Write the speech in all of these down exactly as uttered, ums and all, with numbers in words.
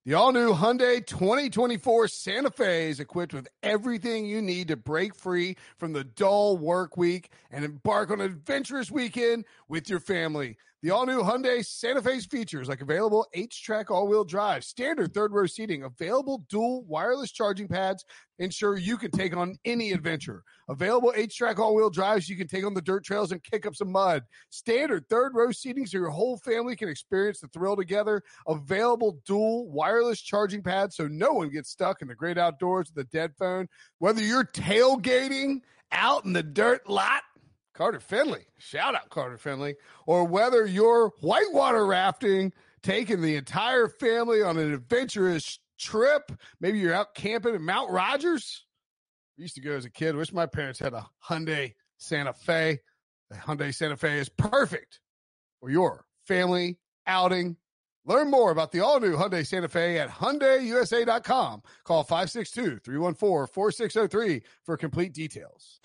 The all-new Hyundai twenty twenty-four Santa Fe is equipped with everything you need to break free from the dull work week and embark on an adventurous weekend with your family. The all-new Hyundai Santa Fe's features like available H-Track all-wheel drive, standard third-row seating, available dual wireless charging pads, ensure you can take on any adventure. Available H-Track all-wheel drives, you can take on the dirt trails and kick up some mud. Standard third-row seating so your whole family can experience the thrill together. Available dual wireless charging pads so no one gets stuck in the great outdoors with a dead phone. Whether you're tailgating out in the dirt lot, Carter Finley, shout out Carter Finley, or whether you're whitewater rafting, taking the entire family on an adventurous trip, maybe you're out camping in Mount Rogers. I used to go as a kid. Wish my parents had a Hyundai Santa Fe. The Hyundai Santa Fe is perfect for your family outing. Learn more about the all-new Hyundai Santa Fe at Hyundai U S A dot com. Call five six two, three one four, four six zero three for complete details.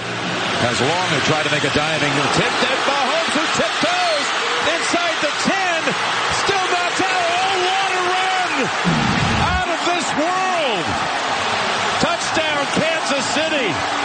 As Long who tried to make a diving tip, and Mahomes who tiptoes inside the ten, still knocked out. Oh, what a run! Out of this world! Touchdown, Kansas City!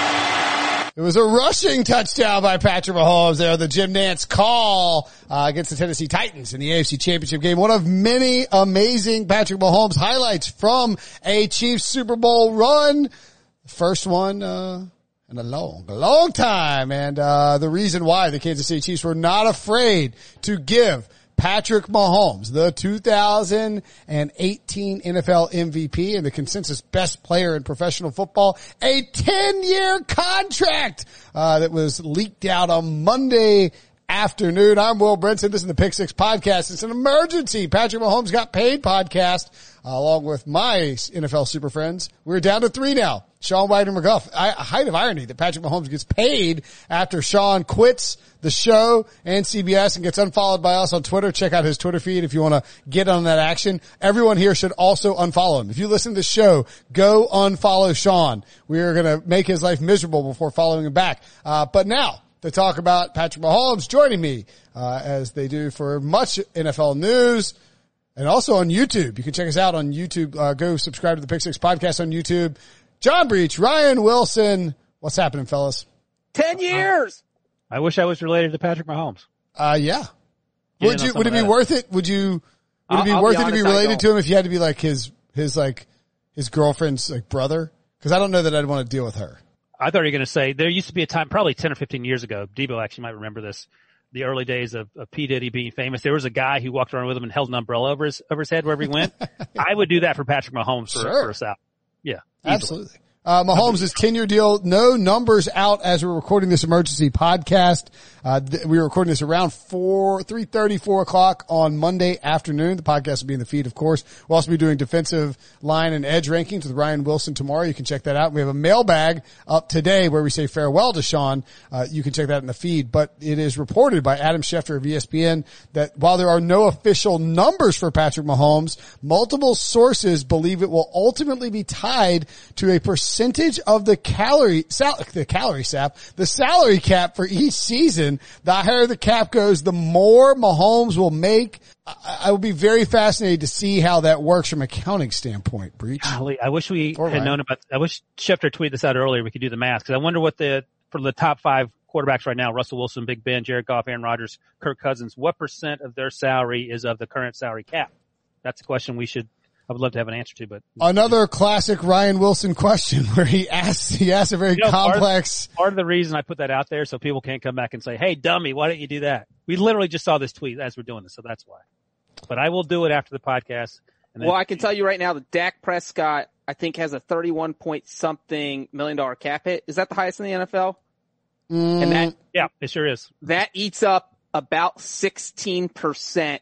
It was a rushing touchdown by Patrick Mahomes there. The Jim Nantz call uh, against the Tennessee Titans in the A F C Championship game. One of many amazing Patrick Mahomes highlights from a Chiefs Super Bowl run. First one uh, in a long, a long time. And uh, the reason why the Kansas City Chiefs were not afraid to give Patrick Mahomes, the two thousand eighteen N F L M V P and the consensus best player in professional football, a ten-year contract uh, that was leaked out on Monday afternoon. I'm Will Brinson. This is the Pick Six Podcast. It's an emergency Patrick Mahomes got paid podcast, uh, along with my N F L super friends. We're down to three now. Sean Wagner McGuff. I, a height of irony that Patrick Mahomes gets paid after Sean quits the show and C B S and gets unfollowed by us on Twitter. Check out his Twitter feed if you want to get on that action. Everyone here should also unfollow him. If you listen to the show, go unfollow Sean. We are going to make his life miserable before following him back. Uh, but now, to talk about Patrick Mahomes, joining me, uh, as they do for much N F L news and also on YouTube. You can check us out on YouTube. Uh, go subscribe to the Pick Six Podcast on YouTube. John Breach, Ryan Wilson. What's happening, fellas? Ten years. I wish I was related to Patrick Mahomes. Uh, yeah. Would you, would it be that. worth it? Would you, would I'll, it be I'll worth be it to be related to him if you had to be like his, his like, his girlfriend's like brother? Cause I don't know that I'd want to deal with her. I thought you were going to say there used to be a time, probably ten or fifteen years ago. Debo actually might remember this. The early days of, of P. Diddy being famous. There was a guy who walked around with him and held an umbrella over his, over his head wherever he went. I would do that for Patrick Mahomes for, sure. for a salary. Yeah. Easily. Absolutely. Uh, Mahomes' ten-year deal, no numbers out as we're recording this emergency podcast. Uh, th- we were recording this around four, three thirty, four o'clock on Monday afternoon. The podcast will be in the feed, of course. We'll also be doing defensive line and edge rankings with Ryan Wilson tomorrow. You can check that out. We have a mailbag up today where we say farewell to Sean. Uh, you can check that in the feed, but it is reported by Adam Schefter of E S P N that while there are no official numbers for Patrick Mahomes, multiple sources believe it will ultimately be tied to a percentage percentage of the calorie, sal- the calorie sap, the salary cap for each season. The higher the cap goes, the more Mahomes will make. I, I will be very fascinated to see how that works from an accounting standpoint, Breach. Golly, I wish we All had right. known about, I wish Schefter tweeted this out earlier. We could do the math because I wonder what the, for the top five quarterbacks right now, Russell Wilson, Big Ben, Jared Goff, Aaron Rodgers, Kirk Cousins, what percent of their salary is of the current salary cap? That's a question we should, I would love to have an answer to, but another classic Ryan Wilson question where he asks, he asks a very you know, complex. Part of, part of the reason I put that out there so people can't come back and say, hey, dummy, why didn't you do that? We literally just saw this tweet as we're doing this, so that's why. But I will do it after the podcast. And then well, I can tell you right now that Dak Prescott, I think, has a thirty-one point something million dollar cap hit. Is that the highest in the N F L? Mm, and that, yeah, it sure is. That eats up about sixteen percent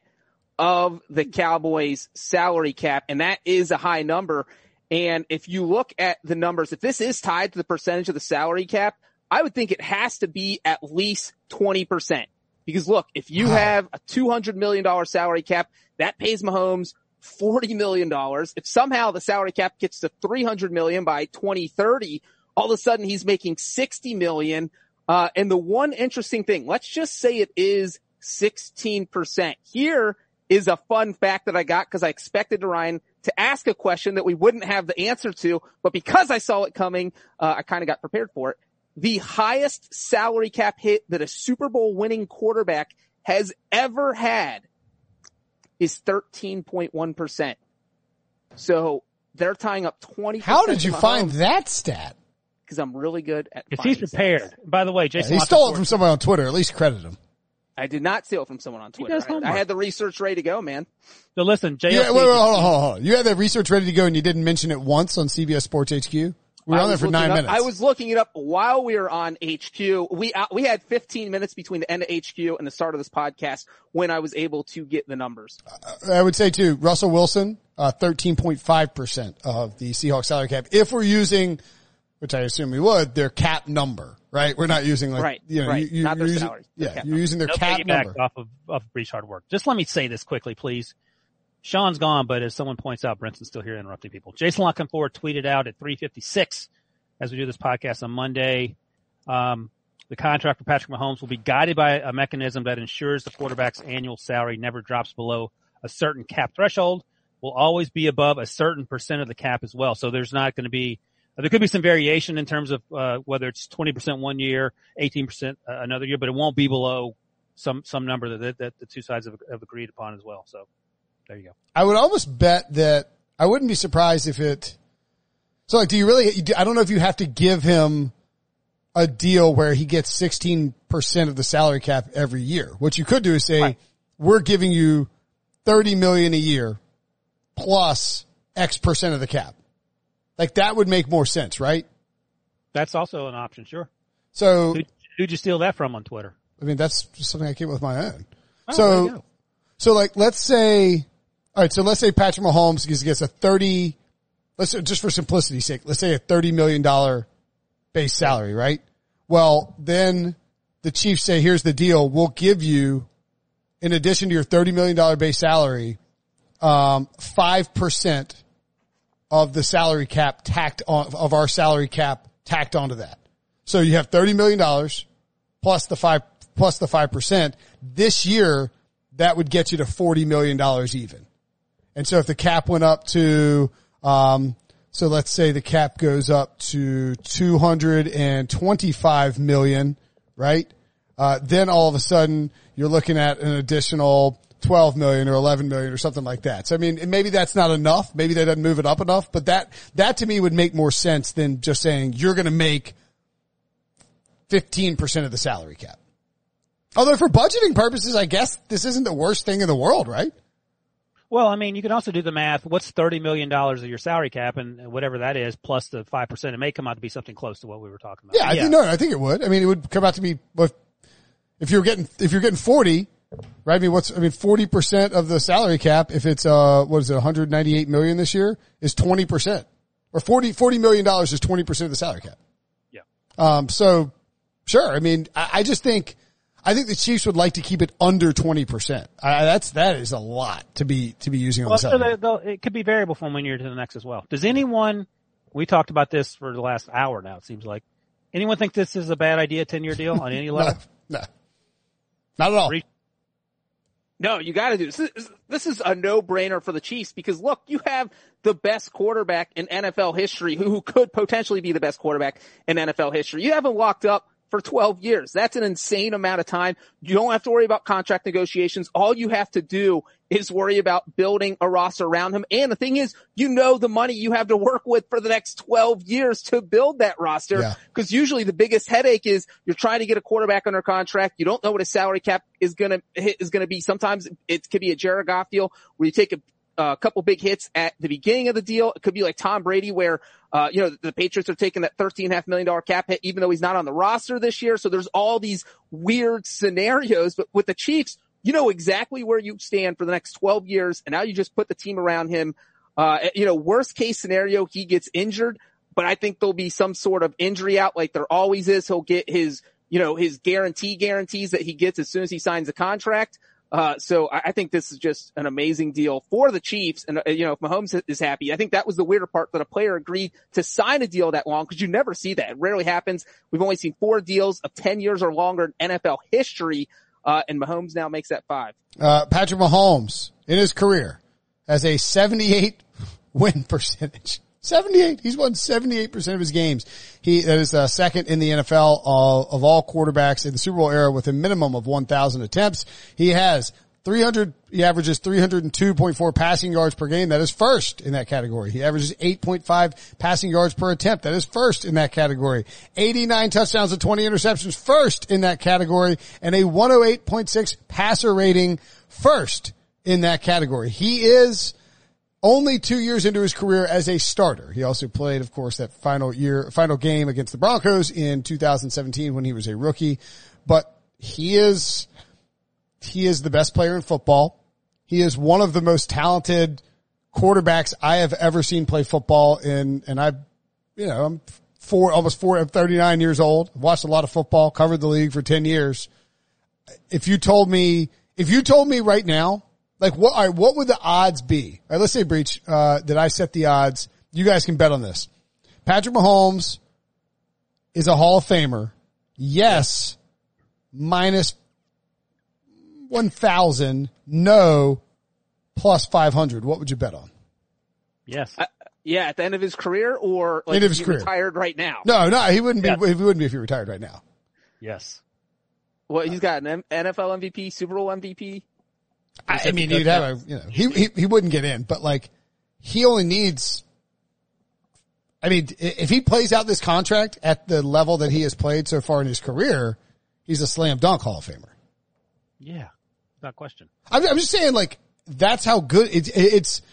of the Cowboys salary cap, and that is a high number. And if you look at the numbers, if this is tied to the percentage of the salary cap, I would think it has to be at least twenty percent. Because look, if you have a two hundred million dollars salary cap, that pays Mahomes forty million dollars. If somehow the salary cap gets to three hundred million dollars by twenty thirty, all of a sudden he's making sixty million dollars. Uh, and the one interesting thing, let's just say it is sixteen percent. Here, is a fun fact that I got because I expected Ryan to ask a question that we wouldn't have the answer to, but because I saw it coming, uh, I kind of got prepared for it. The highest salary cap hit that a Super Bowl winning quarterback has ever had is thirteen point one percent. So they're tying up twenty percent. How did you find that stat? Because I'm really good at Because he's prepared. Stats. By the way, Jason. Yeah, he stole it from someone on Twitter. At least credit him. I did not steal it from someone on Twitter. I, I had the research ready to go, man. So listen, J L C. Yeah, wait, wait, hold on, hold on, hold on. You had that research ready to go and you didn't mention it once on C B S Sports H Q? We were on there for nine up, minutes. I was looking it up while we were on H Q. We uh, we had fifteen minutes between the end of H Q and the start of this podcast when I was able to get the numbers. Uh, I would say too, Russell Wilson, uh, thirteen point five percent of the Seahawks salary cap. If we're using, which I assume we would, their cap number, right? We're not using like, right, you know, right. You, you, not their using, salaries. Yeah, cap you're number. using their no cap number. Off of, off of Breach hard work. Just let me say this quickly, please. Sean's gone, but as someone points out, Brinson's still here interrupting people. Jason Lockenford tweeted out at three fifty-six as we do this podcast on Monday. Um, the contract for Patrick Mahomes will be guided by a mechanism that ensures the quarterback's annual salary never drops below a certain cap threshold, will always be above a certain percent of the cap as well. So there's not going to be, there could be some variation in terms of, uh, whether it's twenty percent one year, eighteen percent another year, but it won't be below some, some number that, that the two sides have, have agreed upon as well. So there you go. I would almost bet that I wouldn't be surprised if it, so like, do you really, I don't know if you have to give him a deal where he gets sixteen percent of the salary cap every year. What you could do is say, right, we're giving you thirty million a year plus X percent of the cap. Like that would make more sense, right? That's also an option. Sure. So Who, who'd you steal that from on Twitter? I mean, that's just something I came up with my own. Oh, so, so like, let's say, all right. So let's say Patrick Mahomes gets a thirty, let's just for simplicity's sake, let's say a thirty million dollars base salary, right? Well, then the Chiefs say, here's the deal. We'll give you, in addition to your thirty million dollars base salary, um, five percent of the salary cap tacked on, of our salary cap tacked onto that. So you have thirty million dollars plus the five, plus the five percent. This year, that would get you to forty million dollars even. And so if the cap went up to, um, so let's say the cap goes up to two hundred twenty-five million, right? Uh, then all of a sudden you're looking at an additional twelve million or eleven million or something like that. So I mean, maybe that's not enough. Maybe that doesn't move it up enough, but that, that to me would make more sense than just saying you're going to make fifteen percent of the salary cap. Although for budgeting purposes, I guess this isn't the worst thing in the world, right? Well, I mean, you can also do the math. What's thirty million dollars of your salary cap and whatever that is plus the five percent? It may come out to be something close to what we were talking about. Yeah, I yeah. think, no, I think it would. I mean, it would come out to be, if you're getting, if you're getting forty, right? I mean, what's, I mean, forty percent of the salary cap, if it's, uh, what is it, one hundred ninety-eight million this year, is twenty percent. Or forty, forty million dollars is twenty percent of the salary cap. Yeah. Um, so, sure. I mean, I, I just think, I think the Chiefs would like to keep it under twenty percent. I, that's, that is a lot to be, to be using on well, the salary. So they, it could be variable from one year to the next as well. Does anyone, we talked about this for the last hour now, it seems like. Anyone think this is a bad idea, ten-year deal on any level? no, no. Not at all. No, you got to do this. This is, this is a no-brainer for the Chiefs because, look, you have the best quarterback in N F L history who, who could potentially be the best quarterback in N F L history. You have him locked up for twelve years. That's an insane amount of time. You don't have to worry about contract negotiations. All you have to do is worry about building a roster around him. And the thing is, you know the money you have to work with for the next twelve years to build that roster. Because yeah. usually the biggest headache is you're trying to get a quarterback under contract. You don't know what his salary cap is gonna is gonna be. Sometimes it could be a Jared Goff deal where you take a a couple big hits at the beginning of the deal. It could be like Tom Brady where, uh, you know, the Patriots are taking that thirteen and a half million dollar cap hit, even though he's not on the roster this year. So there's all these weird scenarios, but with the Chiefs, you know exactly where you stand for the next twelve years. And now you just put the team around him. Uh, you know, worst case scenario, he gets injured, but I think there'll be some sort of injury out like there always is. He'll get his, you know, his guarantee guarantees that he gets as soon as he signs a contract. Uh, so I, I think this is just an amazing deal for the Chiefs. And, uh, you know, if Mahomes is happy, I think that was the weirder part that a player agreed to sign a deal that long because you never see that. It rarely happens. We've only seen four deals of ten years or longer in N F L history. Uh, and Mahomes now makes that five. Uh, Patrick Mahomes in his career has a seventy-eight win percentage. seventy-eight. He's won seventy-eight percent of his games. He, that is uh, second in the N F L uh, of all quarterbacks in the Super Bowl era with a minimum of one thousand attempts. He has three hundred, he averages three hundred two point four passing yards per game. That is first in that category. He averages eight point five passing yards per attempt. That is first in that category. eighty-nine touchdowns and twenty interceptions, first in that category. And a one oh eight point six passer rating, first in that category. He is only two years into his career as a starter. He also played, of course, that final year, final game against the Broncos in two thousand seventeen when he was a rookie. But he is, he is the best player in football. He is one of the most talented quarterbacks I have ever seen play football in, and I, you know, I'm four, almost four, I'm thirty-nine years old. I've watched a lot of football, covered the league for ten years. If you told me, if you told me right now, like what, all right, what would the odds be? All right, let's say, Breach, uh, that I set the odds. You guys can bet on this. Patrick Mahomes is a Hall of Famer. Yes. Minus one thousand. No. Plus five hundred. What would you bet on? Yes. Uh, yeah, at the end of his career, or like End of his if he career. retired right now? No, no, he wouldn't be, Yeah. he wouldn't be if he retired right now. Yes. Well, he's got an M- N F L M V P, Super Bowl M V P. I, I mean, he'd have a, you know, he, he, he wouldn't get in, but like, he only needs, I mean, if he plays out this contract at the level that he has played so far in his career, he's a slam dunk Hall of Famer. Yeah. Without question. I'm, I'm just saying, like, that's how good it's, it's,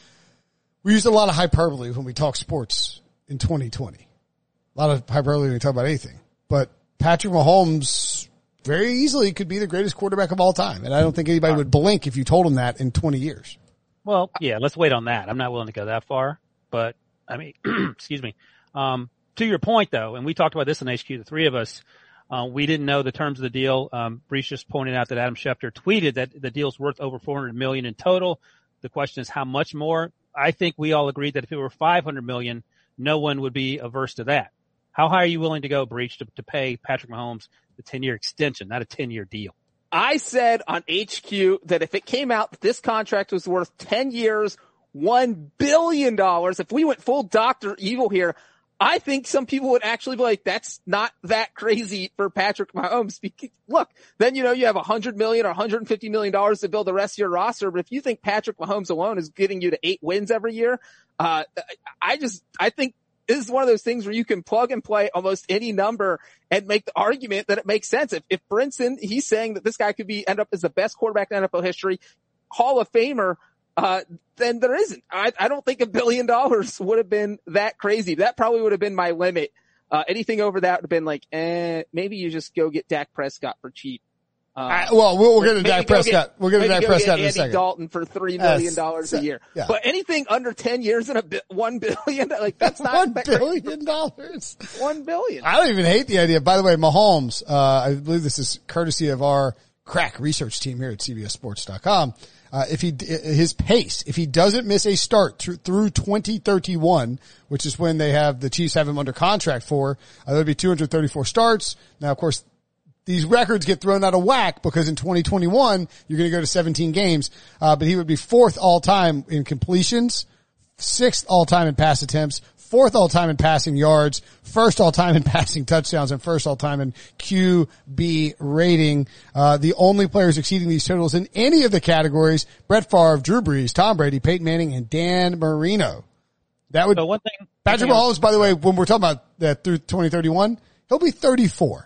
we use a lot of hyperbole when we talk sports in twenty twenty. A lot of hyperbole when we talk about anything, but Patrick Mahomes very easily could be the greatest quarterback of all time. And I don't think anybody would blink if you told him that in twenty years. Well, yeah, let's wait on that. I'm not willing to go that far, but I mean, excuse me. Um, to your point though, and we talked about this in H Q, the three of us, uh, we didn't know the terms of the deal. Um, Breach just pointed out that Adam Schefter tweeted that the deal's worth over four hundred million in total. The question is how much more? I think we all agreed that if it were five hundred million, no one would be averse to that. How high are you willing to go, Breach, to, to pay Patrick Mahomes the ten-year extension, not a ten-year deal? I said on H Q that if it came out that this contract was worth ten years, one billion dollars, if we went full Doctor Evil here, I think some people would actually be like, that's not that crazy for Patrick Mahomes. Look, then, you know, you have one hundred million dollars or one hundred fifty million dollars to build the rest of your roster. But if you think Patrick Mahomes alone is getting you to eight wins every year, uh, I just, I think this is one of those things where you can plug and play almost any number and make the argument that it makes sense. If, if Brinson, he's saying that this guy could be, end up as the best quarterback in N F L history, Hall of Famer, uh, then there isn't. I, I don't think a billion dollars would have been that crazy. That probably would have been my limit. Uh, anything over that would have been like, eh, maybe you just go get Dak Prescott for cheap. Uh, I, well, we'll, we'll get to maybe Dak go Prescott. get- We'll get to maybe Dak go Prescott get in a Andy second. Dalton for three million Yes. dollars a year. Yeah. But anything under ten years and a bi- one billion, like that's not One that crazy. billion dollars. One billion. I don't even hate the idea. By the way, Mahomes, uh, I believe this is courtesy of our crack research team here at C B S Sports dot com. Uh, if he, his pace, if he doesn't miss a start through, through twenty thirty-one, which is when they have, the Chiefs have him under contract for, uh, that would be two hundred thirty-four starts. Now, of course, these records get thrown out of whack because in twenty twenty-one, you're going to go to seventeen games, uh, but he would be fourth all time in completions, sixth all time in pass attempts, fourth all time in passing yards, first all time in passing touchdowns, and first all time in Q B rating. Uh, the only players exceeding these totals in any of the categories, Brett Favre, Drew Brees, Tom Brady, Peyton Manning, and Dan Marino. That would, So one thing, Patrick one thing Mahomes, by the way, when we're talking about that through twenty thirty-one, he'll be thirty-four.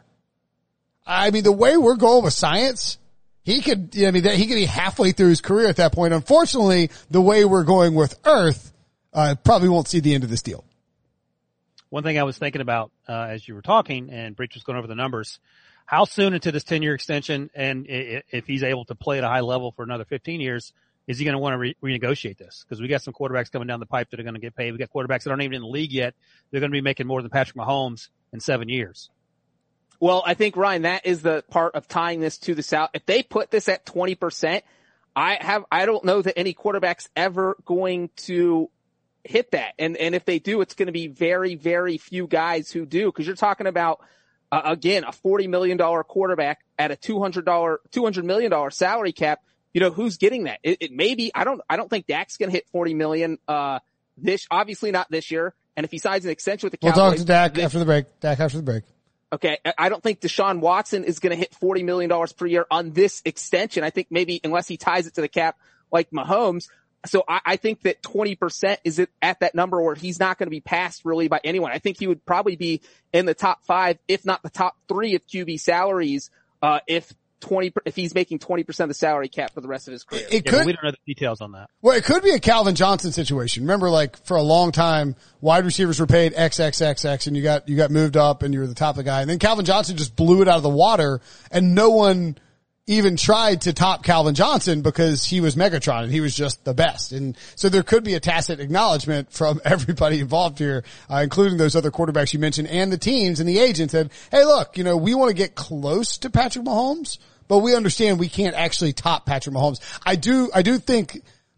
I mean, the way we're going with science, he could, I mean, he could be halfway through his career at that point. Unfortunately, the way we're going with Earth, uh, probably won't see the end of this deal. One thing I was thinking about uh, as you were talking, and Breach was going over the numbers, how soon into this ten-year extension, and i- if he's able to play at a high level for another fifteen years, is he going to want to re- renegotiate this? Because we got some quarterbacks coming down the pipe that are going to get paid. We got quarterbacks that aren't even in the league yet. They're going to be making more than Patrick Mahomes in seven years. Well, I think, Ryan, that is the part of tying this to the South. If they put this at twenty percent, I have, I don't know that any quarterback's ever going to hit that. And, and if they do, it's going to be very, very few guys who do. Cause you're talking about, Uh, again, a forty million dollars quarterback at a two hundred dollars, two hundred million dollars salary cap. You know, who's getting that? It, it may be, I don't, I don't think Dak's going to hit forty million, uh, this, obviously not this year. And if he signs an extension with the Cowboys. We'll talk to Dak this, after the break. Dak after the break. Okay. I don't think Deshaun Watson is going to hit forty million dollars per year on this extension. I think maybe unless he ties it to the cap like Mahomes. So I, I think that twenty percent is at that number where he's not going to be passed really by anyone. I think he would probably be in the top five, if not the top three of Q B salaries, uh, if twenty, if he's making twenty percent of the salary cap for the rest of his career. It yeah, could, we don't know the details on that. Well, it could be a Calvin Johnson situation. Remember, like, for a long time, wide receivers were paid X, X, X, X, and you got, you got moved up and you were the top of the guy. And then Calvin Johnson just blew it out of the water and no one even tried to top Calvin Johnson because he was Megatron and he was just the best. And so there could be a tacit acknowledgement from everybody involved here, uh, including those other quarterbacks you mentioned and the teams and the agents said, hey, look, you know, we want to get close to Patrick Mahomes, but we understand we can't actually top Patrick Mahomes. I do, I do think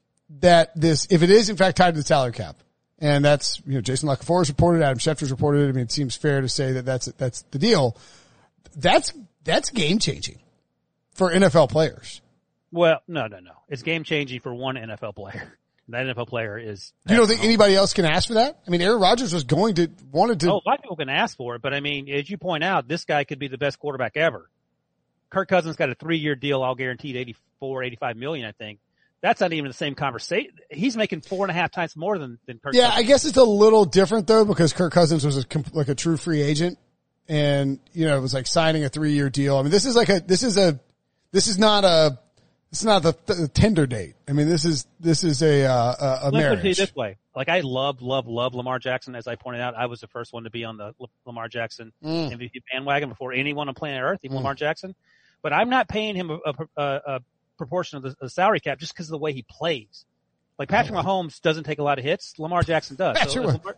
that this, if it is in fact tied to the salary cap, and that's, you know, Jason LaCafour has reported, Adam Schefter's reported it. I mean, it seems fair to say that that's, that's the deal. That's, that's game changing for N F L players. Well, no, no, no. It's game changing for one N F L player. That N F L player is. You don't think anybody else can ask for that? I mean, Aaron Rodgers was going to, wanted to. Oh, a lot of people can ask for it, but I mean, as you point out, this guy could be the best quarterback ever. Kirk Cousins got a three-year deal, all guaranteed eighty-four, eighty-five million, I think. That's not even the same conversation. He's making four and a half times more than, than Kirk Yeah, Cousins. I guess it's a little different though, because Kirk Cousins was a, like a true free agent and, you know, it was like signing a three-year deal. I mean, this is like a, this is a, This is not a, this is not the, the tender date. I mean, this is, this is a, uh, a, a Let me marriage. put it this way. Like, I love, love, love Lamar Jackson. As I pointed out, I was the first one to be on the Lamar Jackson Mm. M V P bandwagon before anyone on planet Earth, even Mm. Lamar Jackson. But I'm not paying him a, a, a, a proportion of the, the salary cap just because of the way he plays. Like, Patrick Mahomes doesn't take a lot of hits. Lamar Jackson does. Patrick, So, as Lamar,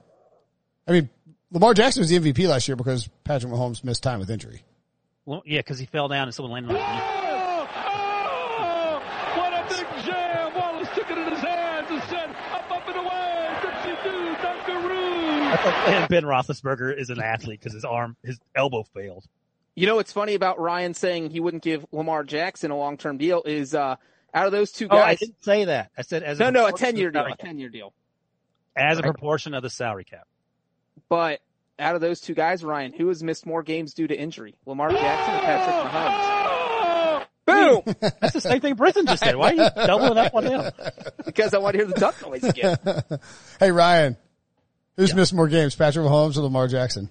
I mean, Lamar Jackson was the M V P last year because Patrick Mahomes missed time with injury. well, yeah, because he fell down and someone landed on his knee. What a big jam! Wallace took it in his hands and said, up, up and away, Dixie-doo, Dunkaroo! I thought Ben Roethlisberger is an athlete because his arm, his elbow failed. You know what's funny about Ryan saying he wouldn't give Lamar Jackson a long-term deal is, uh, out of those two Oh, I guys. didn't say that. I said as no, a no, a proportion of ten-year the deal, salary a cap. ten-year deal. As a Right. proportion of the salary cap. But out of those two guys, Ryan, who has missed more games due to injury? Lamar Jackson or Patrick Mahomes? Boom! That's the same thing Brisson just said. Why are you doubling up on him? Because I want to hear the duck noise again. Hey, Ryan, who's missed more games, Patrick Mahomes or Lamar Jackson?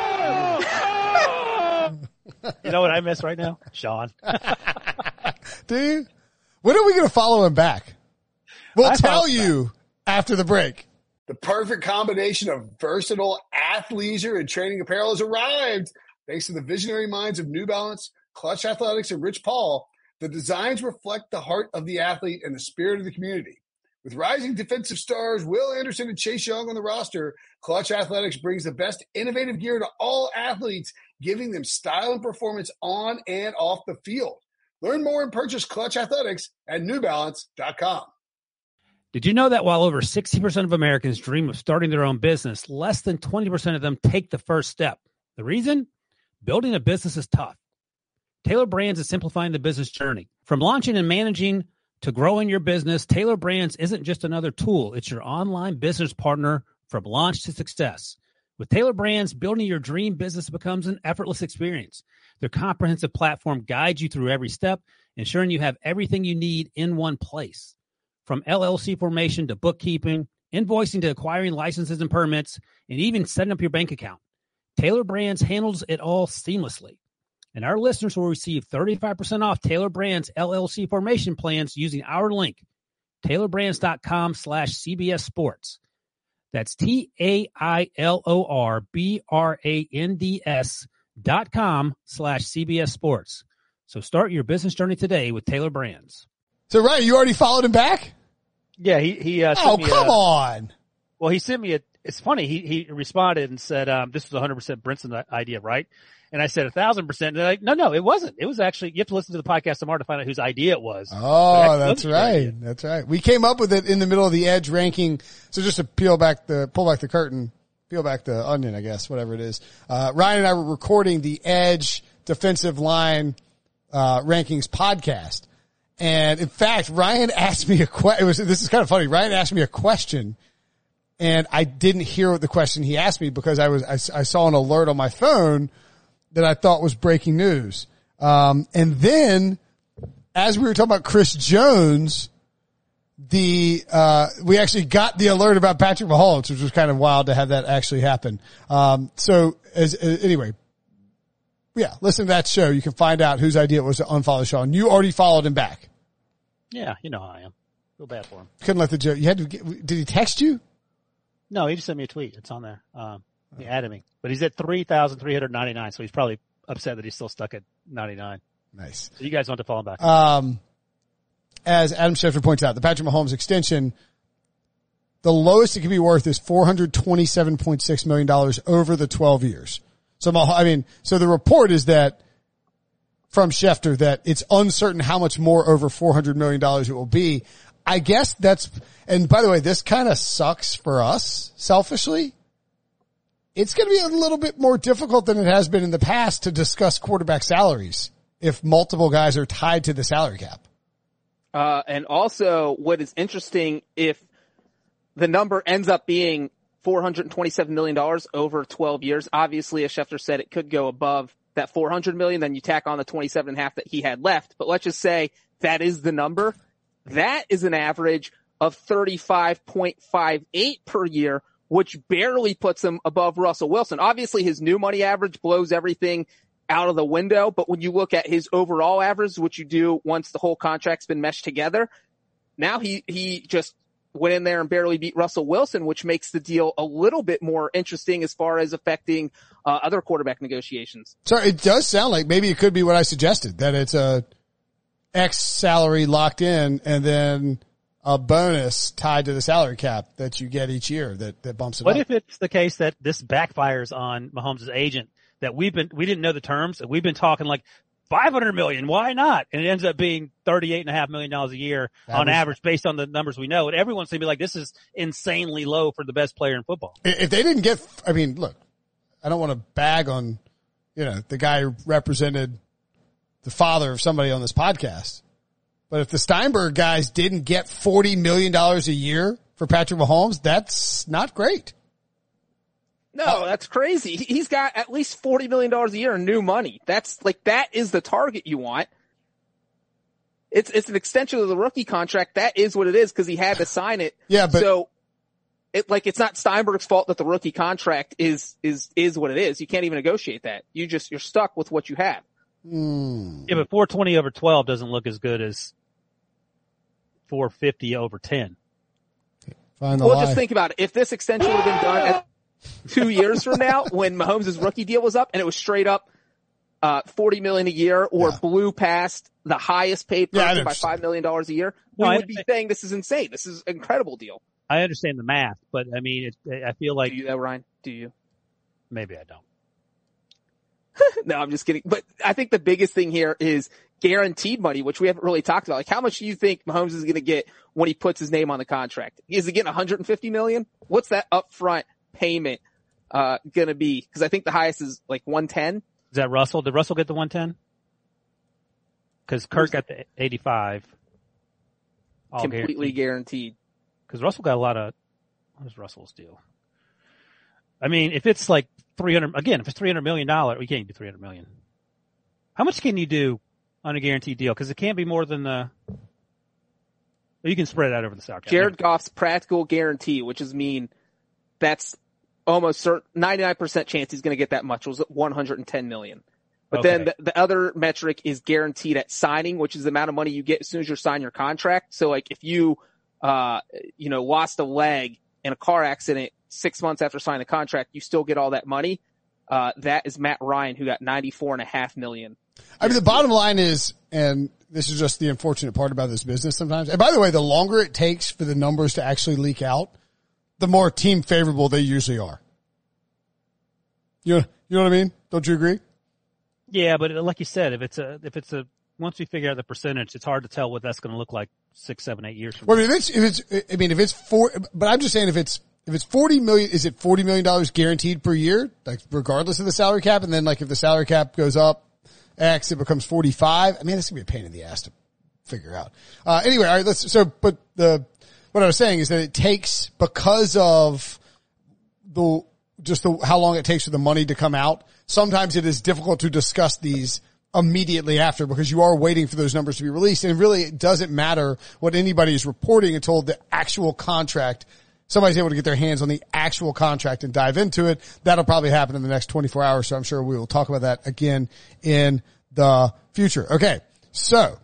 You know what I miss right now? Sean. Dude, when are we going to follow him back? We'll I tell follow you after the break. The perfect combination of versatile athleisure and training apparel has arrived. Thanks to the visionary minds of New Balance, Clutch Athletics, and Rich Paul, the designs reflect the heart of the athlete and the spirit of the community. With rising defensive stars Will Anderson and Chase Young on the roster, Clutch Athletics brings the best innovative gear to all athletes, giving them style and performance on and off the field. Learn more and purchase Clutch Athletics at new balance dot com. Did you know that while over sixty percent of Americans dream of starting their own business, less than twenty percent of them take the first step? The reason? Building a business is tough. Taylor Brands is simplifying the business journey. From launching and managing to growing your business, Taylor Brands isn't just another tool. It's your online business partner from launch to success. With Taylor Brands, building your dream business becomes an effortless experience. Their comprehensive platform guides you through every step, ensuring you have everything you need in one place. From L L C formation to bookkeeping, invoicing to acquiring licenses and permits, and even setting up your bank account, Taylor Brands handles it all seamlessly. And our listeners will receive thirty-five percent off Taylor Brands L L C formation plans using our link, taylor brands dot com slash C B S Sports. That's T A I L O R B R A N D S dot com slash C B S Sports. So start your business journey today with Taylor Brands. So, Ryan, you already followed him back? Yeah, he, he, uh, Oh, come on. Well, he sent me a, it's funny. He, he responded and said, um, this was one hundred percent Brinson idea, right? And I said a thousand percent. And they're like, no, no, it wasn't. It was actually, you have to listen to the podcast tomorrow to find out whose idea it was. Oh, that's right. That's right. We came up with it in the middle of the Edge ranking. So just to peel back the, pull back the curtain, peel back the onion, I guess, whatever it is. Uh, Ryan and I were recording the Edge defensive line uh, rankings podcast. And in fact, Ryan asked me a question. It was, this is kind of funny. Ryan asked me a question and I didn't hear the question he asked me because I was, I, I saw an alert on my phone that I thought was breaking news. Um, and then as we were talking about Chris Jones, the, uh, we actually got the alert about Patrick Mahomes, which was kind of wild to have that actually happen. Um, so as, uh, anyway, yeah, listen to that show. You can find out whose idea it was to unfollow Sean. You already followed him back. Yeah, you know how I am. Feel bad for him. Couldn't let the joke. You had to get, did he text you? No, he just sent me a tweet. It's on there. Um, he added me, but he's at three thousand three hundred ninety-nine. So he's probably upset that he's still stuck at ninety-nine. Nice. So you guys want to follow him back. Um, as Adam Schefter points out, the Patrick Mahomes extension, the lowest it can be worth is four hundred twenty-seven point six million dollars over the twelve years. So, I mean, so the report is that from Schefter that it's uncertain how much more over four hundred million dollars it will be. I guess that's, and by the way, this kind of sucks for us selfishly. It's going to be a little bit more difficult than it has been in the past to discuss quarterback salaries if multiple guys are tied to the salary cap. Uh, and also what is interesting, if the number ends up being four hundred twenty-seven million dollars over twelve years. Obviously, as Schefter said, it could go above that four hundred million dollars. Then you tack on the twenty-seven and a half that he had left. But let's just say that is the number. That is an average of thirty-five point five eight per year, which barely puts him above Russell Wilson. Obviously, his new money average blows everything out of the window. But when you look at his overall average, which you do once the whole contract's been meshed together, now he, he just went in there and barely beat Russell Wilson, which makes the deal a little bit more interesting as far as affecting uh, other quarterback negotiations. So it does sound like maybe it could be what I suggested, that it's a X salary locked in and then a bonus tied to the salary cap that you get each year that, that bumps it what up. What if it's the case that this backfires on Mahomes' agent, that we've been, we didn't know the terms, and we've been talking like five hundred million, why not? And it ends up being thirty-eight and a half million dollars a year that on was, average based on the numbers we know. And everyone's going to be like, this is insanely low for the best player in football. If they didn't get, I mean, look, I don't want to bag on, you know, the guy who represented the father of somebody on this podcast. But if the Steinberg guys didn't get forty million dollars a year for Patrick Mahomes, that's not great. No, that's crazy. He's got at least forty million dollars a year in new money. That's like, that is the target you want. It's, it's an extension of the rookie contract. That is what it is because he had to sign it. Yeah, but so it, like, it's not Steinberg's fault that the rookie contract is, is, is what it is. You can't even negotiate that. You just, you're stuck with what you have. Mm. Yeah, but four twenty over twelve doesn't look as good as four fifty over ten. Find the well, lie. just think about it. If this extension would have been done at two years from now, when Mahomes' rookie deal was up and it was straight up uh forty million dollars a year, or yeah. blew past the highest paid person yeah, by five million dollars a year, we no, would be saying this is insane. This is an incredible deal. I understand the math, but I mean, it, I feel like. Do you, though, Ryan? Do you? Maybe I don't. No, I'm just kidding. But I think the biggest thing here is guaranteed money, which we haven't really talked about. Like, how much do you think Mahomes is going to get when he puts his name on the contract? Is he getting one hundred fifty million dollars? What's that upfront payment uh going to be? Because I think the highest is like one ten. Is that Russell? Did Russell get the one ten? Because Kirk got the eighty-five. Completely guaranteed. Because Russell got a lot of. What is Russell's deal? I mean, if it's like three hundred, again, if it's three hundred million dollars, we can't do three hundred million. How much can you do on a guaranteed deal? Because it can't be more than the. You can spread it out over the salary cap. Jared Goff's practical guarantee, which is mean that's almost certain, ninety-nine percent chance he's going to get that much, was one hundred ten million. But okay. then the, the other metric is guaranteed at signing, which is the amount of money you get as soon as you sign your contract. So like if you, uh, you know, lost a leg in a car accident six months after signing the contract, you still get all that money. Uh, that is Matt Ryan, who got ninety-four and a half million. I mean, the bottom line is, and this is just the unfortunate part about this business sometimes. And by the way, the longer it takes for the numbers to actually leak out, the more team favorable they usually are. You know, you know what I mean? Don't you agree? Yeah, but like you said, if it's a, if it's a, once we figure out the percentage, it's hard to tell what that's going to look like six, seven, eight years from well, now. I mean, if it's, if it's, I mean, if it's four, but I'm just saying if it's if it's forty million, is it forty million dollars guaranteed per year? Like regardless of the salary cap? And then like if the salary cap goes up X, it becomes forty-five. I mean, this is gonna be a pain in the ass to figure out. Uh, anyway, all right, let's, so, but the, what I was saying is that it takes, because of the, just the, how long it takes for the money to come out, sometimes it is difficult to discuss these immediately after because you are waiting for those numbers to be released. And really it doesn't matter what anybody is reporting until the actual contract, somebody's able to get their hands on the actual contract and dive into it. That'll probably happen in the next twenty-four hours. So I'm sure we will talk about that again in the future. Okay. So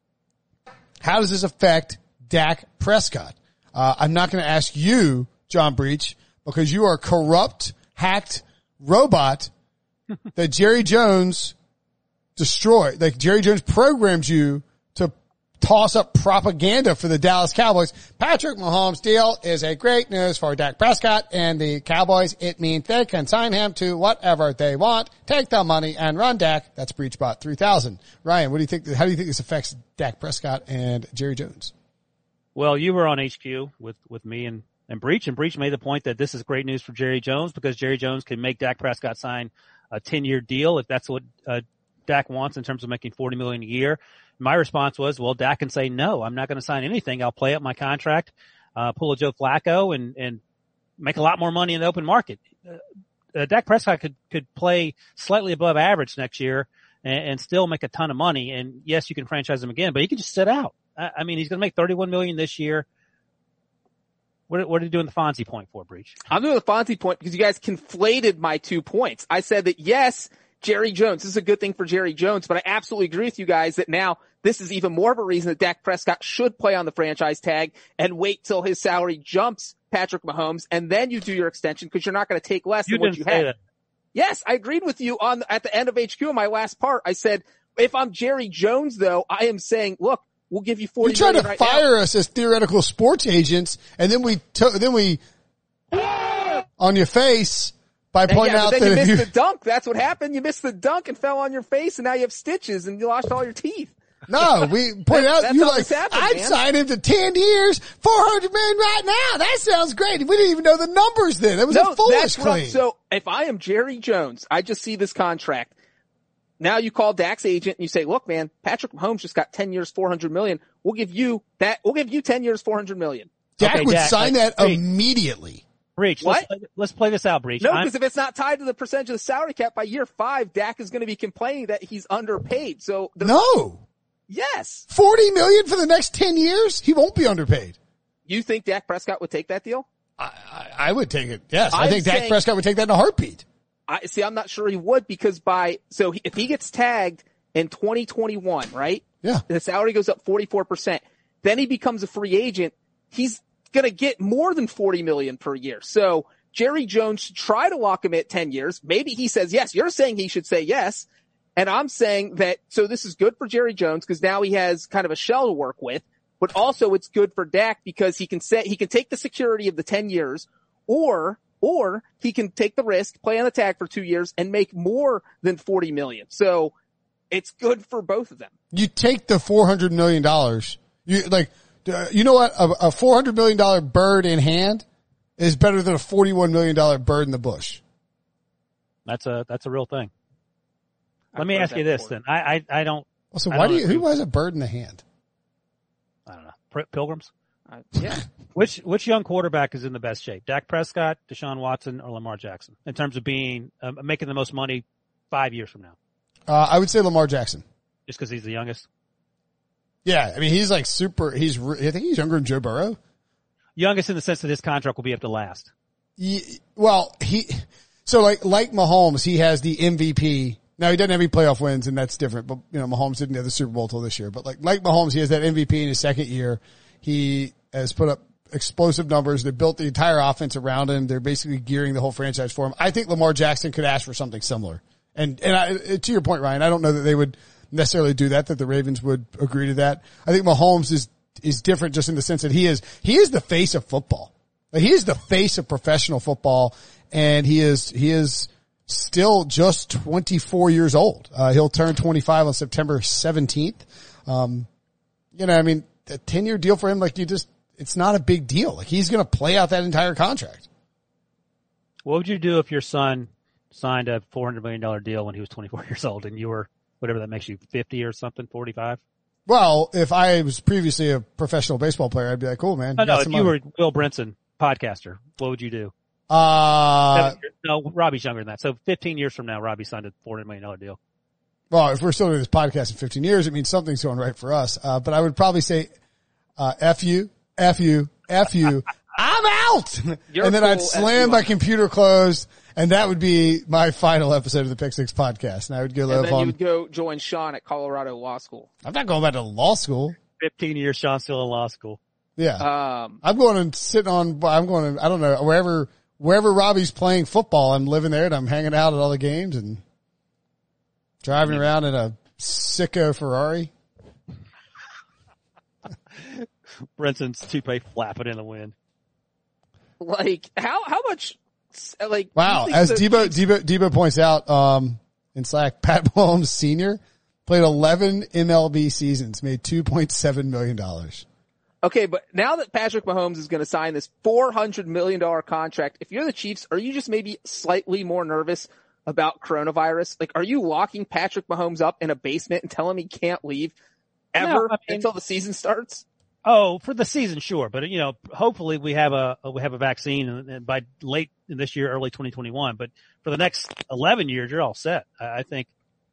how does this affect Dak Prescott? Uh, I'm not going to ask you, John Breach, because you are a corrupt, hacked robot that Jerry Jones destroyed. Like Jerry Jones programmed you to toss up propaganda for the Dallas Cowboys. Patrick Mahomes' deal is a great news for Dak Prescott and the Cowboys. It means they can sign him to whatever they want, take the money and run Dak. That's BreachBot three thousand. Ryan, what do you think? How do you think this affects Dak Prescott and Jerry Jones? Well, you were on H Q with, with me and, and Breach, and Breach made the point that this is great news for Jerry Jones because Jerry Jones can make Dak Prescott sign a ten-year deal if that's what uh, Dak wants in terms of making forty million dollars a year. My response was, well, Dak can say, no, I'm not going to sign anything. I'll play up my contract, uh, pull a Joe Flacco and, and make a lot more money in the open market. Uh, uh, Dak Prescott could, could play slightly above average next year and, and still make a ton of money. And yes, you can franchise him again, but he can just sit out. I, I mean, he's going to make thirty-one million dollars this year. What, what are you doing the Fonzie point for, Breach? I'm doing the Fonzie point because you guys conflated my two points. I said that yes, Jerry Jones, this is a good thing for Jerry Jones, but I absolutely agree with you guys that now this is even more of a reason that Dak Prescott should play on the franchise tag and wait till his salary jumps Patrick Mahomes, and then you do your extension because you're not going to take less You than what didn't you say had. that. Yes, I agreed with you on at the end of H Q in my last part. I said, if I'm Jerry Jones, though, I am saying, look, we'll give you forty You try million to right fire now. us as theoretical sports agents, and then we to, then we on your face by And pointing yeah, out but that then you if missed you the dunk. That's what happened. You missed the dunk and fell on your face, and now you have stitches and you lost all your teeth. no, we pointed out That's you how like this happened, I'd man. sign him to ten years, four hundred million right now. That sounds great. We didn't even know the numbers then. It was No, a foolish that's what I'm- claim. So if I am Jerry Jones, I just see this contract. Now you call Dak's agent and you say, look, man, Patrick Mahomes just got ten years, four hundred million. We'll give you that. We'll give you ten years, four hundred million. Dak Okay, would Dak, sign like, that wait. immediately. Breach, What? let's play, let's play this out, Breach. No, I'm- because if it's not tied to the percentage of the salary cap by year five, Dak is going to be complaining that he's underpaid. So the, No, yes, forty million for the next ten years. He won't be underpaid. you think Dak Prescott would take that deal? I, I, I would take it. Yes, I I'm think Dak saying- Prescott would take that in a heartbeat. I see. I'm not sure he would because by so he, if he gets tagged in twenty twenty-one, right? Yeah. The salary goes up forty-four percent. Then he becomes a free agent. He's going to get more than forty million per year. So Jerry Jones should try to lock him at ten years. Maybe he says yes. You're saying he should say yes. And I'm saying that, so this is good for Jerry Jones because now he has kind of a shell to work with, but also it's good for Dak because he can say, he can take the security of the ten years or, or he can take the risk, play on the tag for two years and make more than forty million. So it's good for both of them. You take the four hundred million dollars. You like, uh, you know what? A, a four hundred million dollars bird in hand is better than a forty-one million dollars bird in the bush. That's a, that's a real thing. Let I've me heard ask that you this before. then. I, I, I don't, So I why don't do you, who agree. has a bird in the hand? I don't know. Pil- Pilgrims? Uh, yeah. Which, which young quarterback is in the best shape? Dak Prescott, Deshaun Watson, or Lamar Jackson in terms of being, uh, making the most money five years from now? Uh, I would say Lamar Jackson. Just because he's the youngest? Yeah. I mean, he's like super, he's, re- I think he's younger than Joe Burrow. Youngest in the sense that his contract will be up to last. He, well, he, so like, like Mahomes, he has the M V P. Now he doesn't have any playoff wins and that's different, but you know, Mahomes didn't have the Super Bowl till this year, but like, like Mahomes, he has that M V P in his second year. He has put up explosive numbers. They built the entire offense around him. They're basically gearing the whole franchise for him. I think Lamar Jackson could ask for something similar. And, and I, to your point, Ryan, I don't know that they would necessarily do that, that the Ravens would agree to that. I think Mahomes is, is different just in the sense that he is, he is the face of football. Like, he is the face of professional football and he is, he is still just twenty-four years old. Uh, he'll turn twenty-five on September seventeenth. Um, you know, I mean, a ten year deal for him, like you just, it's not a big deal. Like he's going to play out that entire contract. What would you do if your son signed a four hundred million dollars deal when he was twenty-four years old and you were, whatever that makes you, fifty or something, forty-five? Well, if I was previously a professional baseball player, I'd be like, cool, man. No, no, if some you money. were Will Brinson, podcaster, what would you do? Uh, no, Robbie's younger than that. So fifteen years from now, Robbie signed a four hundred million dollars deal. well, if we're still doing this podcast in fifteen years, it means something's going right for us. Uh, but I would probably say, uh, F you, F you, F you. I'm out. You're and then cool, I'd slam my computer closed, and that would be my final episode of the Pick Six podcast. And I would go And live then you on. would go join Sean at Colorado Law School. I'm not going back to law school. fifteen years, Sean still in law school. Yeah. Um, I'm going and sitting on, I'm going to, I don't know, wherever, wherever Robbie's playing football, I'm living there and I'm hanging out at all the games and driving around in a sicko Ferrari. Brinson's toupee flapping in the wind. like how how much? Like Wow. you think As the Debo, Chiefs- Debo, Debo points out, um, in Slack, Pat Mahomes Senior played eleven M L B seasons, made two point seven million dollars. Okay, but now that Patrick Mahomes is going to sign this four hundred million dollars contract, if you're the Chiefs, are you just maybe slightly more nervous about coronavirus? Like, are you locking Patrick Mahomes up in a basement and telling him he can't leave ever No, I mean- until the season starts? Oh, for the season, sure. But, you know, hopefully we have a, we have a vaccine and, and by late in this year, early twenty twenty-one. But for the next eleven years, you're all set. I, I think,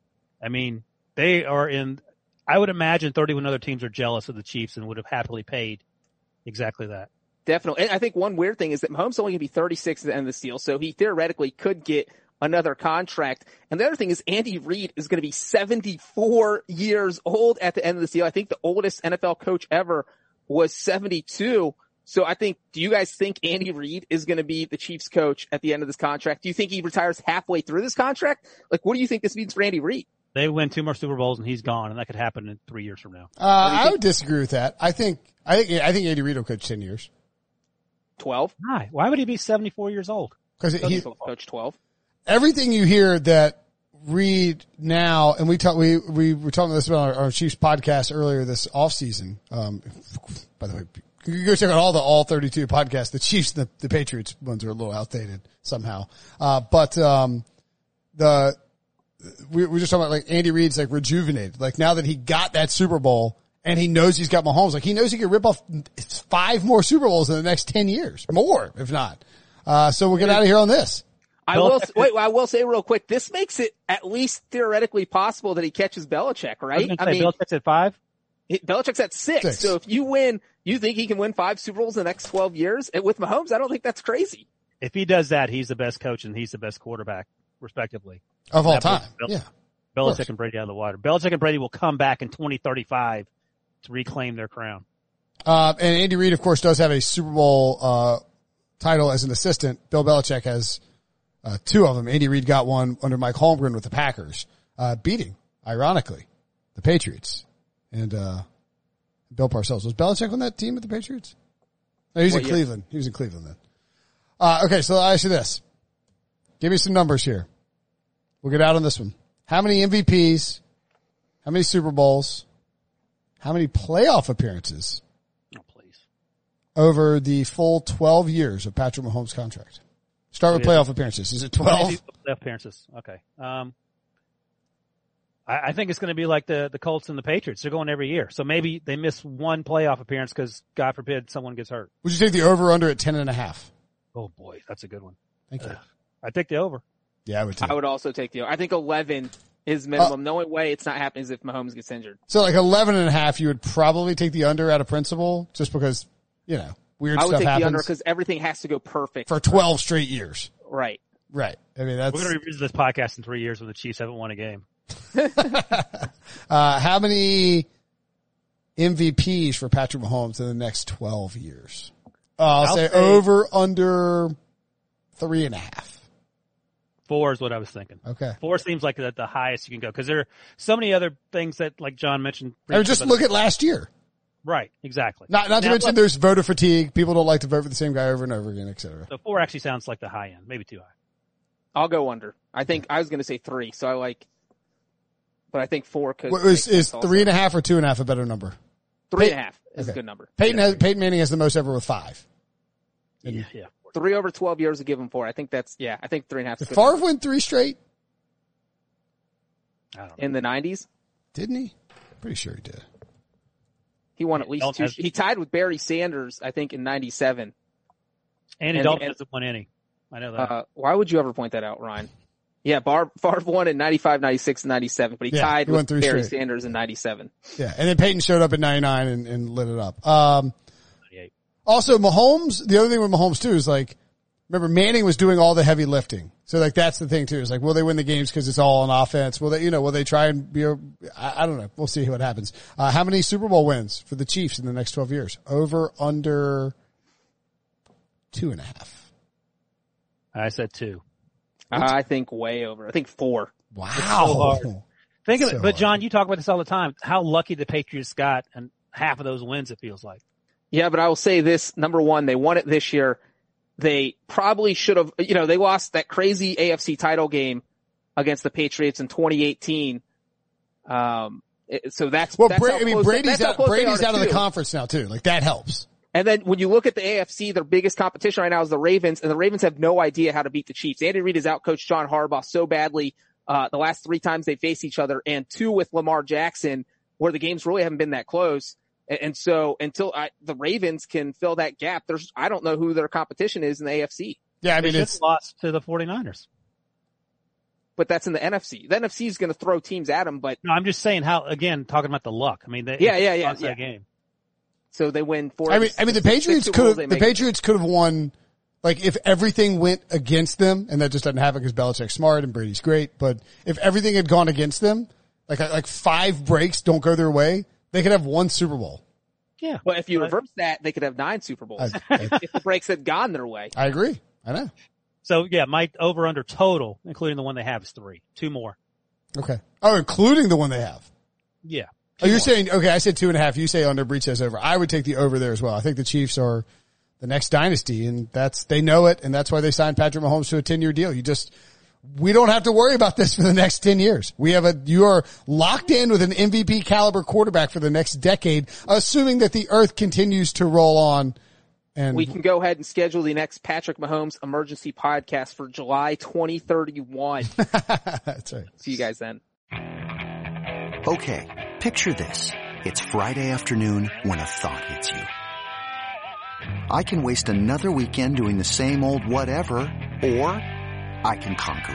I mean, they are in, I would imagine thirty-one other teams are jealous of the Chiefs and would have happily paid exactly that. Definitely. And I think one weird thing is that Mahomes is only going to be thirty-six at the end of this deal, so he theoretically could get another contract. And the other thing is Andy Reid is going to be seventy-four years old at the end of this deal. I think the oldest N F L coach ever was seventy-two. So I think, do you guys think Andy Reid is going to be the Chiefs coach at the end of this contract? Do you think he retires halfway through this contract? Like, what do you think this means for Andy Reid? They win two more Super Bowls and he's gone, and that could happen in three years from now. Uh, I would disagree with that. I think, I think, I think Andy Reid will coach ten years. twelve? Why? Why would he be seventy-four years old? Cause he, He's coach twelve. everything you hear that Reid now, and we talk, we, we were talking this about our, our Chiefs podcast earlier this offseason. Um, by the way, you can go check out all the all thirty-two podcasts. The Chiefs and the, the Patriots ones are a little outdated somehow. Uh, but, um, the, we we were just talking about like Andy Reid's like rejuvenated. Like now that he got that Super Bowl and he knows he's got Mahomes, like he knows he can rip off five more Super Bowls in the next ten years, more if not. Uh, so we'll get out of here on this. I will wait. I will say real quick. This makes it at least theoretically possible that he catches Belichick, I was right? gonna I, say, mean, Belichick's at five. it- Belichick's at six, Six. So if you win, you think he can win five Super Bowls in the next twelve years? And with Mahomes, I don't think that's crazy. If he does that, he's the best coach and he's the best quarterback, respectively. Of all That puts time. Bel- Yeah. Belichick course. and Brady out of the water. Belichick and Brady will come back in twenty thirty-five to reclaim their crown. Uh, and Andy Reid, of course, does have a Super Bowl, uh, title as an assistant. Bill Belichick has, uh, two of them. Andy Reid got one under Mike Holmgren with the Packers, uh, beating, ironically, the Patriots. And, uh, Bill Parcells. Was Belichick on that team with the Patriots? No, he was What in year? Cleveland. He was in Cleveland then. Uh, okay, so I'll ask you this. Give me some numbers here. We'll get out on this one. How many M V Ps? How many Super Bowls? How many playoff appearances Oh, please. over the full twelve years of Patrick Mahomes' contract? Start with Yeah. playoff appearances. Is it twelve? Playoff appearances. Okay. Um, I, I think it's going to be like the, the Colts and the Patriots. They're going every year. So maybe they miss one playoff appearance because, God forbid, someone gets hurt. Would you take the over under at ten and a half? Oh, boy. That's a good one. Thank you. I take the over. Yeah, I would too. I would also take the. I think eleven is minimum. the only way it's not happening is if Mahomes gets injured. So like eleven and a half, you would probably take the under out of principle just because, you know, weird I would stuff take the under happens because everevering has to go perfect. for twelve straight years. Right. Right. I mean, that's, We're going to revisit this podcast in three years when the Chiefs haven't won a game. uh, how many M V Ps for Patrick Mahomes in the next twelve years? Uh, I'll, I'll say, say- over under three and a half. Four is what I was thinking. Okay. Four seems like the, the highest you can go because there are so many other things that, like John mentioned. I mean, just look at last year. Right, exactly. Not, not to Now, mention look, there's voter fatigue. People don't like to vote for the same guy over and over again, et cetera. so four actually sounds like the high end, maybe too high. I'll go under. I think I was going to say three, so I like, but I think four could. What is, make is sense also. three and a half or two and a half a better number? Three and a half is Okay. a good number. Peyton has, Peyton Manning has the most ever with five. Yeah, yeah. three over twelve years, will give him four. I think that's, yeah, I think three and a half. Did Favre win three straight? I don't know. In the nineties? Didn't he? Pretty sure he did. He won at least Dalton two. has- He tied with Barry Sanders, I think, in ninety-seven. Andy and- Dalton and- hasn't won any. I know that. Uh, why would you ever point that out, Ryan? Yeah, Bar, Favre won in ninety-five, ninety-six, and ninety-seven, but he Yeah, tied he won with three Barry straight. Sanders in ninety-seven. Yeah, and then Peyton showed up in ninety-nine and, and lit it up. Um, ninety-eight. also, Mahomes, the other thing with Mahomes too is like, remember Manning was doing all the heavy lifting. So like that's the thing too. Is like, will they win the games because it's all on offense? Will they, you know, will they try and be? A, I, I don't know. We'll see what happens. Uh, how many Super Bowl wins for the Chiefs in the next twelve years? Over, under, two and a half. I said two. Uh, I think way over. I think four. Wow. so hard. Think of So it, but John, hard. you talk about this all the time. How lucky the Patriots got, and half of those wins. It feels like. Yeah, but I will say this. Number one, they won it this year. They probably should have, you know, they lost that crazy A F C title game against the Patriots in twenty eighteen. Um, it- so that's, Well, that's Bra- how I mean, close- Brady's that's how out. close they Brady's are out of the two. conference now too. Like that helps. And then when you look at the A F C, their biggest competition right now is the Ravens, and the Ravens have no idea how to beat the Chiefs. Andy Reid has outcoached John Harbaugh so badly, uh, the last three times they faced each other, and two with Lamar Jackson, where the games really haven't been that close. And, and so until I, the Ravens can fill that gap, there's, I don't know who their competition is in the A F C, Yeah, I They mean just it's lost to the 49ers. but that's in the N F C. The N F C is going to throw teams at them, but No, I'm just saying how. Again, talking about the luck. I mean, they, Yeah, yeah, yeah, lost that yeah. game. so they win four. I mean, I mean, the six Patriots Super could Bowls, have, they the make it. Patriots could have won, like, if everything went against them, and that just doesn't happen because Belichick's smart and Brady's great, but if everything had gone against them, like, like five breaks don't go their way, they could have one Super Bowl. Yeah. Well, if you But- reverse that, they could have nine Super Bowls I, I, if the breaks had gone their way. I agree. I know. So yeah, my over under total, including the one they have, is three. Two more. Okay. Oh, including the one they have. Yeah. Oh, you're saying, okay, I said two and a half. You say under, Breach says over. I would take the over there as well. I think the Chiefs are the next dynasty, and that's, they know it, and that's why they signed Patrick Mahomes to a ten-year deal. You just, we don't have to worry about this for the next ten years. We have a, you are locked in with an M V P caliber quarterback for the next decade, assuming that the earth continues to roll on. And We can go ahead and schedule the next Patrick Mahomes emergency podcast for July twenty thirty-one. that's right. See you guys then. Okay, picture this. It's Friday afternoon when a thought hits you. I can waste another weekend doing the same old whatever, or I can conquer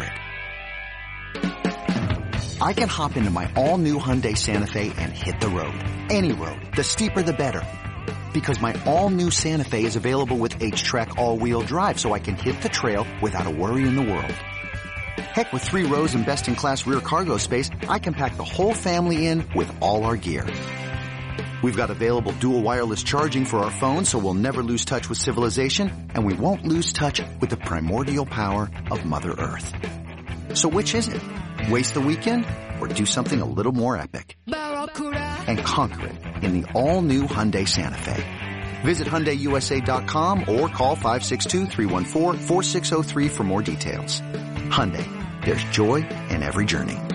it. I can hop into my all-new Hyundai Santa Fe and hit the road. Any road. The steeper the better. Because my all-new Santa Fe is available with H-Track all-wheel drive, so I can hit the trail without a worry in the world. Heck, with three rows and best-in-class rear cargo space, I can pack the whole family in with all our gear. We've got available dual wireless charging for our phones, so we'll never lose touch with civilization, and we won't lose touch with the primordial power of Mother Earth. So which is it? Waste the weekend or do something a little more epic? And conquer it in the all-new Hyundai Santa Fe. Visit Hyundai U S A dot com or call five six two, three one four, four six zero three for more details. Hyundai, there's joy in every journey.